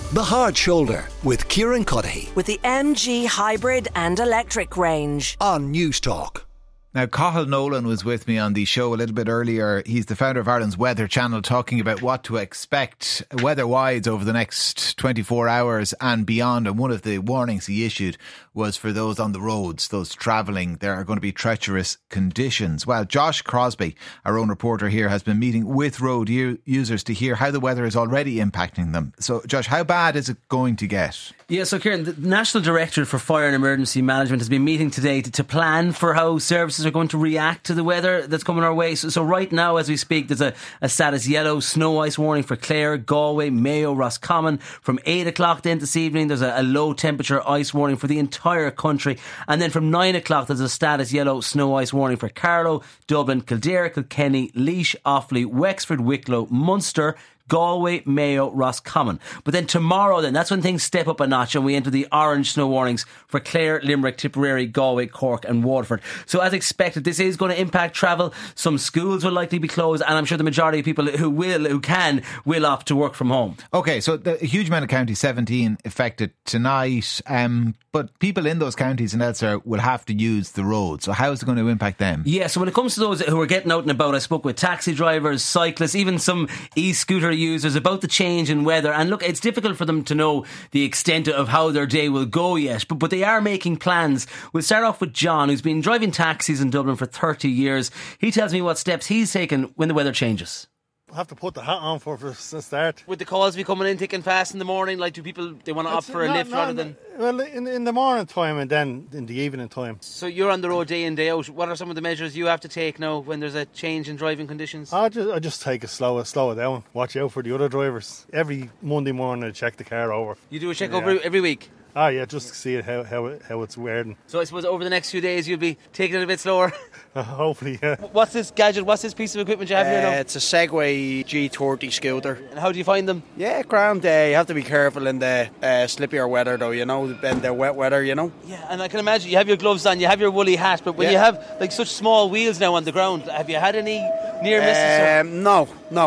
The Hard Shoulder with Kieran Cuddihy with the MG hybrid and electric range on News Talk. Now, Cathal Nolan was with me on the show a little bit earlier. He's the founder of Ireland's Weather Channel, talking about what to expect weather-wise over the next 24 hours and beyond. And one of the warnings he issued was for those on the roads, those travelling, there are going to be treacherous conditions. Well, Josh Crosby, our own reporter here, has been meeting with road users to hear how the weather is already impacting them. So, Josh, how bad is it going to get? Yeah, so Kieran, the National Directorate for Fire and Emergency Management has been meeting today to plan for how services are going to react to the weather that's coming our way. So right now, as we speak, there's a status yellow snow ice warning for Clare, Galway, Mayo, Roscommon. From 8 o'clock then this evening, there's a low temperature ice warning for the entire country. And then from 9 o'clock, there's a status yellow snow ice warning for Carlow, Dublin, Kildare, Kilkenny, Laois, Offaly, Wexford, Wicklow, Munster, Galway, Mayo, Roscommon. But then tomorrow, that's when things step up a notch and we enter the orange snow warnings for Clare, Limerick, Tipperary, Galway, Cork and Waterford. So as expected, this is going to impact travel. Some schools will likely be closed, and I'm sure the majority of people who can will opt to work from home. Okay, so a huge amount of counties, 17 affected tonight, but people in those counties and elsewhere will have to use the road. So how is it going to impact them? Yeah, so when it comes to those who are getting out and about, I spoke with taxi drivers, cyclists, even some e-scooter users about the change in weather. And look, it's difficult for them to know the extent of how their day will go yet, but they are making plans. We'll start off with John, who's been driving taxis in Dublin for 30 years. He tells me what steps he's taken when the weather changes. I have to put the hat on for the start. Would the calls be coming in thick and fast in the morning? Like, do people, they want to opt for a lift rather than... Well, in the morning time and then in the evening time. So you're on the road day in, day out. What are some of the measures you have to take now when there's a change in driving conditions? I just take it slow it down. Watch out for the other drivers. Every Monday morning I check the car over. You do a check over every week? Ah, yeah, just to see how it's wearing. So I suppose over the next few days you'll be taking it a bit slower? Hopefully, yeah. What's this gadget, what's this piece of equipment you have here now? It's a Segway G30 scooter. And how do you find them? Yeah, grand. You have to be careful in the slippier weather though, you know, in the wet weather, you know. Yeah, and I can imagine you have your gloves on, you have your woolly hat, but when you have like such small wheels now on the ground, have you had any near misses? No,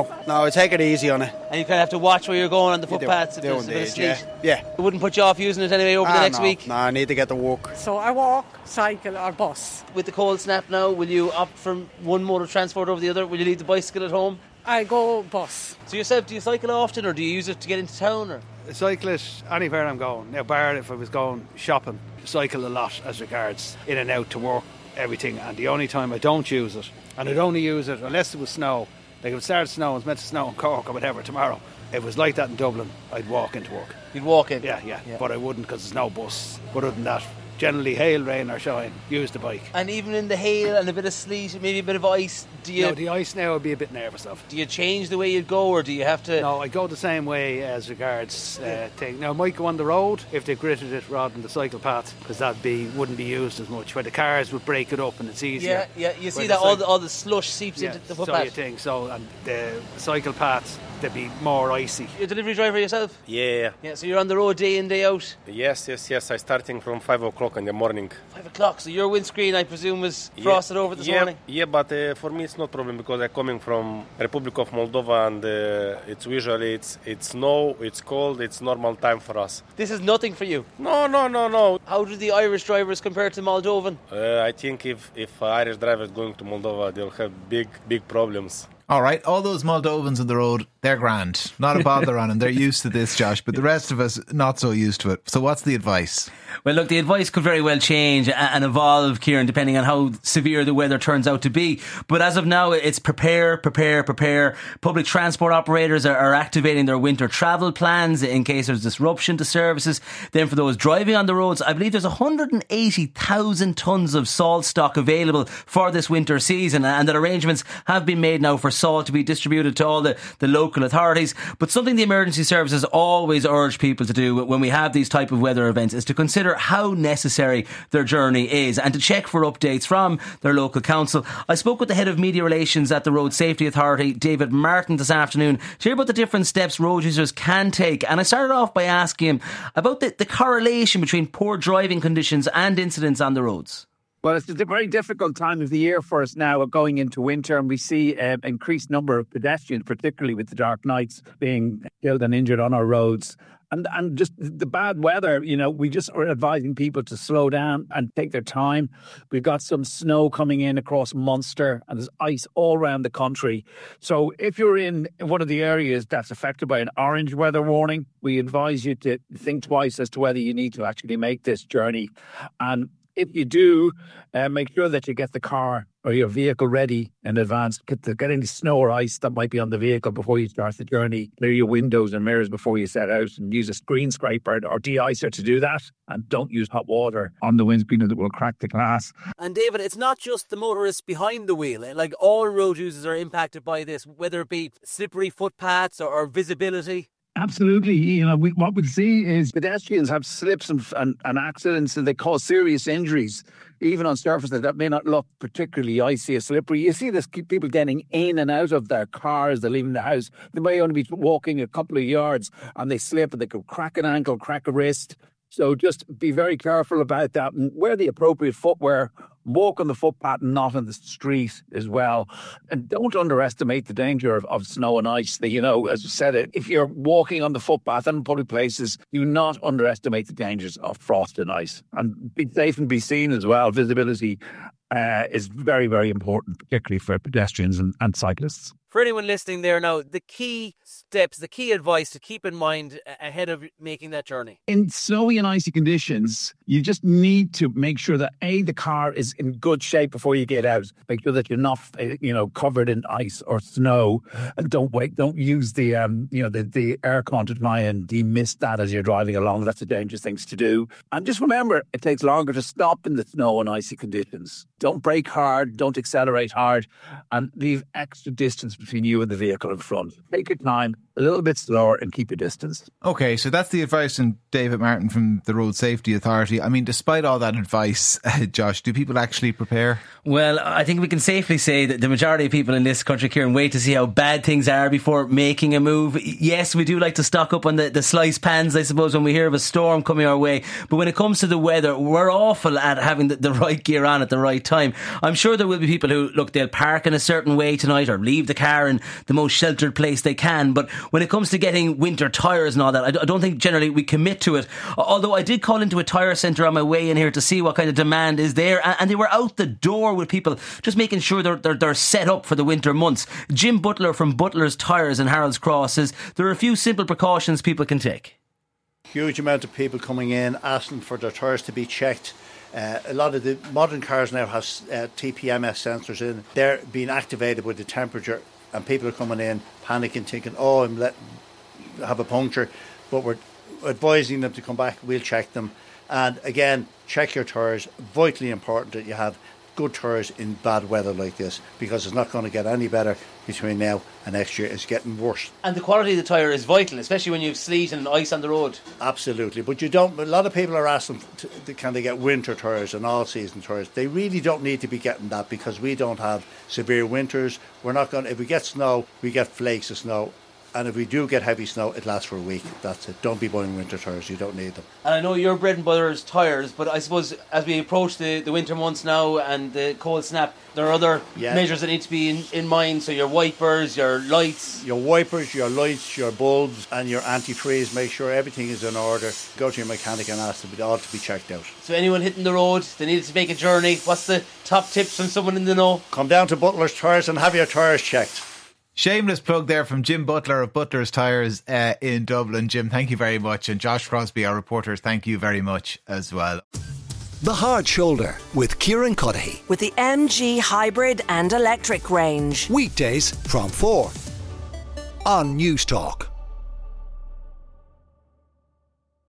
I take it easy on it. And you kind of have to watch where you're going on the footpaths if there's a bit of sleet. Yeah. It wouldn't put you off using it anyway over the next week? No, I need to get to work. So I walk, cycle or bus. With the cold snap now, will you opt from one mode of transport over the other? Will you leave the bicycle at home? I go bus. So yourself, do you cycle often or do you use it to get into town? Or? I cycle it anywhere I'm going. Now, bar if I was going shopping, cycle a lot as regards in and out to work, everything. And the only time I don't use it, and I'd only use it unless it was snow. Like if it started snowing, it's meant to snow in Cork or whatever tomorrow. If it was like that in Dublin, I'd walk into work. You'd walk in? Yeah. But I wouldn't because there's no bus. But other than that, generally hail, rain or shine, use the bike. And even in the hail and a bit of sleet, maybe a bit of ice, No, the ice now I'd be a bit nervous of. Do you change the way you'd go or do you have to... No, I go the same way as regards thing. Now I might go on the road if they gritted it rather than the cycle path, because that wouldn't be used as much, where the cars would break it up and it's easier. Yeah, you see that all the slush seeps into the footpath. And the cycle paths, they'd be more icy. You're a delivery driver yourself? Yeah, so you're on the road day in, day out? Yes. I starting from 5 o'clock in the morning. 5 o'clock, so your windscreen, I presume, was frosted over this morning? Yeah, but for me it's not problem because I'm coming from Republic of Moldova and it's usually it's snow, it's cold, it's normal time for us. This is nothing for you? No. How do the Irish drivers compare to Moldovan? I think if Irish drivers going to Moldova, they'll have big problems. All right, all those Moldovans on the road, they're grand. Not a bother on them. They're used to this, Josh, but the rest of us, not so used to it. So what's the advice? Well, look, the advice could very well change and evolve, Kieran, depending on how severe the weather turns out to be. But as of now, it's prepare. Public transport operators are activating their winter travel plans in case there's disruption to services. Then for those driving on the roads, I believe there's 180,000 tonnes of salt stock available for this winter season, and that arrangements have been made now for salt to be distributed to all the local authorities. But something the emergency services always urge people to do when we have these type of weather events is to consider how necessary their journey is and to check for updates from their local council. I spoke with the head of media relations at the Road Safety Authority, David Martin, this afternoon to hear about the different steps road users can take. And I started off by asking him about the correlation between poor driving conditions and incidents on the roads. Well, it's a very difficult time of the year for us now going into winter, and we see an increased number of pedestrians, particularly with the dark nights, being killed and injured on our roads. And just the bad weather, we just are advising people to slow down and take their time. We've got some snow coming in across Munster, and there's ice all around the country. So if you're in one of the areas that's affected by an orange weather warning, we advise you to think twice as to whether you need to actually make this journey. And if you do, make sure that you get the car or your vehicle ready in advance. Get any snow or ice that might be on the vehicle before you start the journey. Clear your windows and mirrors before you set out, and use a screen scraper or de-icer to do that. And don't use hot water on the windscreen, as it will crack the glass. And David, it's not just the motorists behind the wheel. Like, all road users are impacted by this, whether it be slippery footpaths or visibility. Absolutely. What we see is pedestrians have slips and accidents, and they cause serious injuries, even on surfaces that may not look particularly icy or slippery. You see this people getting in and out of their cars. They're leaving the house. They may only be walking a couple of yards, and they slip, and they could crack an ankle, crack a wrist. So just be very careful about that, and wear the appropriate footwear. Walk on the footpath and not on the street as well. And don't underestimate the danger of snow and ice. As I said, if you're walking on the footpath and in public places, do not underestimate the dangers of frost and ice. And be safe and be seen as well. Visibility is very, very important, particularly for pedestrians and cyclists. For anyone listening there now, the key steps, the key advice to keep in mind ahead of making that journey. In snowy and icy conditions, you just need to make sure that the car is in good shape before you get out. Make sure that you're not, covered in ice or snow, and don't use the aircon to try and demist that as you're driving along. That's a dangerous thing to do. And just remember, it takes longer to stop in the snow and icy conditions. Don't brake hard, don't accelerate hard, and leave extra distance between you and the vehicle in front. Take your time, a little bit slower, and keep your distance. Okay, so that's the advice from David Martin from the Road Safety Authority. I mean, despite all that advice, Josh, do people actually prepare? Well, I think we can safely say that the majority of people in this country, Kieran, wait to see how bad things are before making a move. Yes, we do like to stock up on the sliced pans, I suppose, when we hear of a storm coming our way. But when it comes to the weather, we're awful at having the right gear on at the right time. I'm sure there will be people who, they'll park in a certain way tonight or leave the car in the most sheltered place they can. But when it comes to getting winter tyres and all that, I don't think generally we commit to it. Although I did call into a tyre centre on my way in here to see what kind of demand is there, and they were out the door with people just making sure they're set up for the winter months. Jim Butler from Butler's Tyres in Harold's Cross says there are a few simple precautions people can take. Huge amount of people coming in asking for their tyres to be checked. A lot of the modern cars now have TPMS sensors in. They're being activated with the temperature, and people are coming in panicking, thinking, have a puncture. But we're advising them to come back. We'll check them. And again, check your tyres. Vitally important that you have good tyres in bad weather like this, because it's not going to get any better between now and next year. It's getting worse. And the quality of the tyre is vital, especially when you have sleet and ice on the road. Absolutely. But a lot of people are asking, can they get winter tyres and all-season tyres? They really don't need to be getting that, because we don't have severe winters. If we get snow, we get flakes of snow. And if we do get heavy snow, it lasts for a week. That's it. Don't be buying winter tyres. You don't need them. And I know your bread and butter is tyres, but I suppose as we approach the winter months now and the cold snap, there are other measures that need to be in mind. So your wipers, your lights. Your wipers, your lights, your bulbs and your antifreeze. Make sure everything is in order. Go to your mechanic and ask them all to be checked out. So anyone hitting the road, they need to make a journey. What's the top tips from someone in the know? Come down to Butler's Tyres and have your tyres checked. Shameless plug there from Jim Butler of Butler's Tyres in Dublin. Jim, thank you very much. And Josh Crosby, our reporter, thank you very much as well. The Hard Shoulder with Kieran Cuddihy. With the MG Hybrid and Electric range. Weekdays from 4 on News Talk.